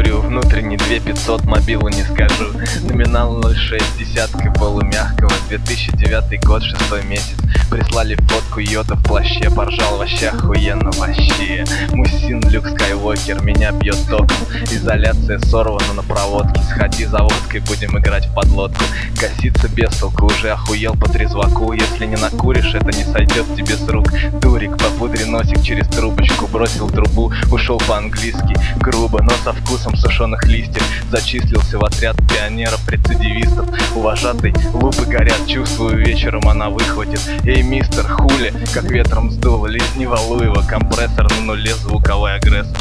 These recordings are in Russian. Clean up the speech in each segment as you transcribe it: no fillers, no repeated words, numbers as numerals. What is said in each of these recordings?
курю, внутренний 2500, мобилу не скажу. Номинал 0,6, десятка полумягкого. 2009 год, 6 месяц. Прислали фотку йода в плаще. Поржал вообще охуенно, вообще. Мусин Люк Скайуокер меня бьет током. Изоляция сорвана на проводке. Сходи за водкой, будем играть в подлодку. Коситься без толку, уже охуел по трезваку. Если не накуришь, это не сойдет тебе с рук. Дурик, попудри носик через трубочку. Бросил трубу, ушел по-английски грубо, но со вкусом сушеных листьев. Зачислился в отряд пионеров-рецидивистов. Уважатый, лупы горят, чувствую, вечером она выхватит. Эй, мистер, хули, как ветром сдуло. Лизни Валуева, компрессор на нуле, звуковой агрессор.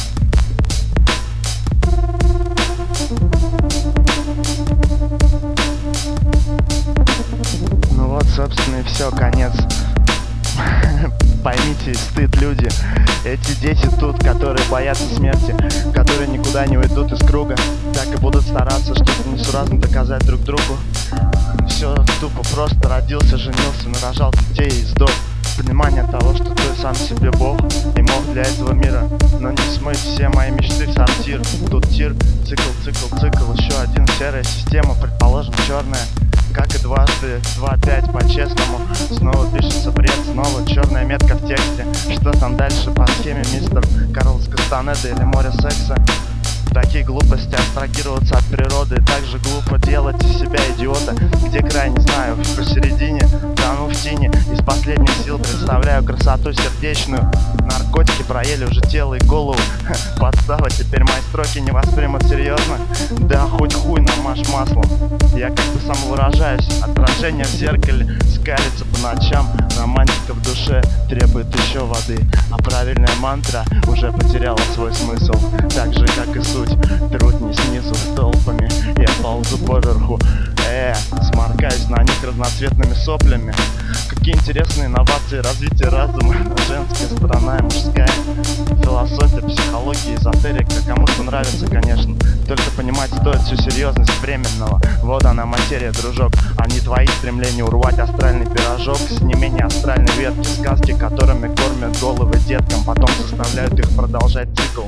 Ну вот, собственно, и все, конец. Поймите, стыд, люди. Эти дети тут, которые боятся смерти, которые никуда не уйдут из круга, так и будут стараться что-то несуразно доказать друг другу. Все тупо просто. Родился, женился, нарожал детей и сдох. Понимание того, что ты сам себе бог и мог для этого мира, но не смыть все мои мечты в сортир. Тут тир, цикл, еще один. Серая система, предположим, черная. Как и дважды, 2-5 по-честному. Снова пишется бред, снова черная метка в тексте. Что там дальше по схеме, мистер Карлос Кастанеда или море секса? Такие глупости, абстрагироваться от природы. Так же глупо делать из себя идиота. Где край, не знаю, посередине. Тону в тени, из последних сил представляю красоту сердечную. Наркотики проели уже тело и голову. Подстава, теперь мои строки не воспримут серьезно. Да хоть хуй намажь маслом. Я как бы самовыражаюсь. Отражение в зеркале скалится по ночам. Романтика в душе требует еще воды. А правильная мантра уже потеряла свой смысл. Так же, как и суть. Трудней снизу толпами. Я ползу поверху. Сморкаюсь на них разноцветными соплями. Какие интересные инновации, развитие разума. Женская сторона и мужская. Философия, психология, эзотерика. Кому-то нравится, конечно. Только понимать стоит всю серьезность временного. Вот она материя, дружок. А не твои стремления урвать астральный пирожок с не менее астральной ветки. Сказки, которыми кормят головы деткам, потом заставляют их продолжать цикл.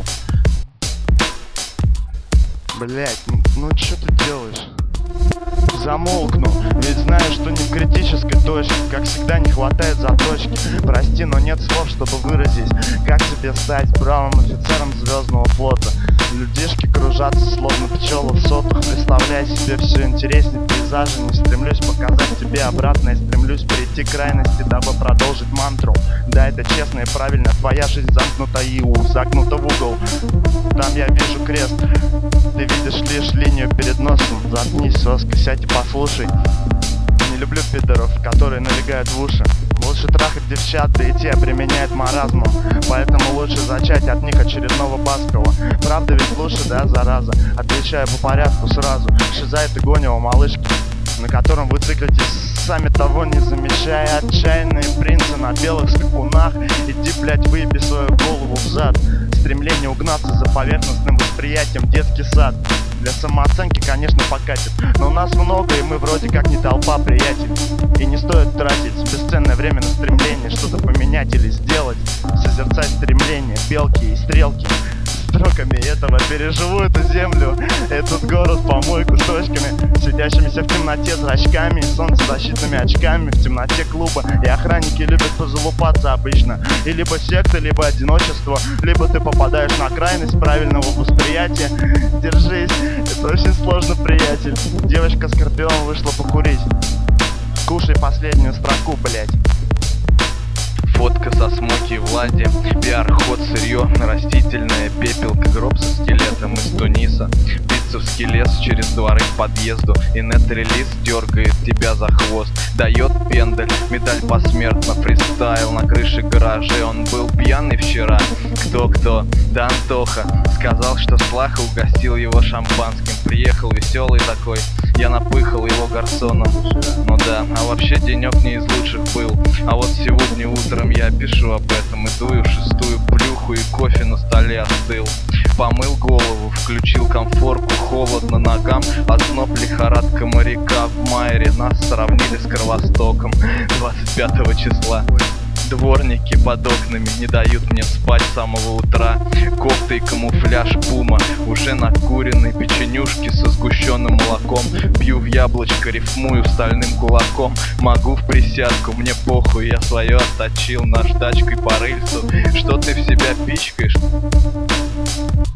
Блять, ну что ты делаешь? Замолкну, ведь знаю, что не в критической точке. Как всегда не хватает заточки. Прости, но нет слов, чтобы выразить, как тебе стать бравым офицером Звездного флота. Людишки кружатся, словно пчелы в сотах. Представляя себе все интереснее пейзажи. Не стремлюсь показать тебе обратное. Стремлюсь перейти к крайности, дабы продолжить мантру. Да, это честно и правильно. Твоя жизнь замкнута и загнута в угол. Там я вижу крест. Ты видишь лишь линию перед носом. Заткнись, соска, сядь и послушай. Не люблю пидоров, которые налегают в уши. Лучше трахать девчат, да и те обременяет маразмом. Поэтому лучше зачать от них очередного Баскова. Правда ведь лучше, да, зараза? Отвечаю по порядку сразу. Шиза это гонево малышки, на котором вы циклитесь, сами того не замечая. Отчаянные принцы на белых скакунах. Иди, блять, выеби свою голову взад. Стремление угнаться за поверхностным восприятием, детский сад. Для самооценки, конечно, покатит. Но нас много, и мы вроде как не толпа, приятель. И не стоит тратить бесценное время на стремление что-то поменять или сделать. Созерцать стремления, белки и стрелки. Строками этого переживу эту землю, этот город, помойку с точками, светящимися в темноте зрачками и солнцезащитными очками. В темноте клуба и охранники любят позалупаться обычно. И либо секта, либо одиночество, либо ты попадаешь на крайность правильного восприятия. Держись, это очень сложно, приятель. Девочка Скорпион вышла покурить. Кушай последнюю строку, блять. Фотка со Смоки и Влади. Пиар-ход, сырье растительное. Пепел, гроб со скелетом из Туниса. Бицевский лес через дворы к подъезду. Инет-релиз дергает тебя за хвост. Дает пендель, медаль посмертно. Фристайл на крыше гаражей. Он был пьяный вчера. Кто? Да Антоха. Сказал, что Слаха угостил его шампанским. Приехал веселый такой. Я напыхал его гарсоном. Ну да, а вообще денек не из лучших был. А вот сегодня утром я пишу об этом. И дую шестую плюху, и кофе на столе остыл. Помыл голову, включил комфорку. Холодно ногам, озноб, лихорадка моряка. В Майере нас сравнили с Кровостоком 25 числа. Дворники под окнами не дают мне спать с самого утра. Кофта и камуфляж пума, уже накуренные печенюшки со сгущенным молоком. Бью в яблочко, рифмую стальным кулаком. Могу в присядку, мне похуй, я свое отточил наждачкой по рыльцу. Что ты в себя пичкаешь?